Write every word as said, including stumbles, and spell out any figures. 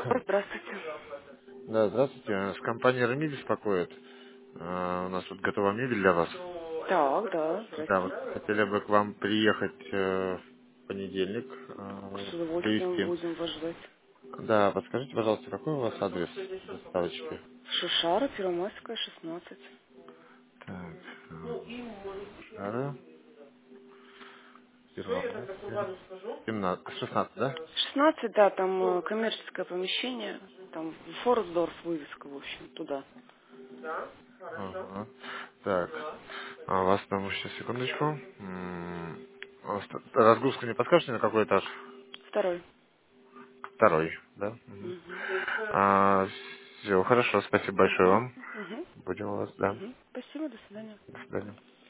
Здравствуйте. Да, здравствуйте. С компании Реми беспокоит. А, У нас тут готова мебель для вас. Так, да, Да, вот здрасте. хотели бы к вам приехать э, в понедельник, С э, удовольствием привезти. будем вас ждать. Да, подскажите, пожалуйста, какой у вас адрес доставочки? Шишара, Первомайская, шестнадцать. Так, э, Шара, Первомайская, семнадцать, шестнадцать, да? шестнадцать, да, там э, коммерческое помещение, там Форсдорф вывеска, в общем, туда. Ага. Так, а у вас там, сейчас, секундочку. М, у вас т- Разгрузку не подскажете, на какой этаж? Второй. Второй, да? Мгм. Угу. А, все, хорошо, спасибо большое Угу. вам. Угу. Будем у вас, да. Угу. Спасибо, до свидания. До свидания.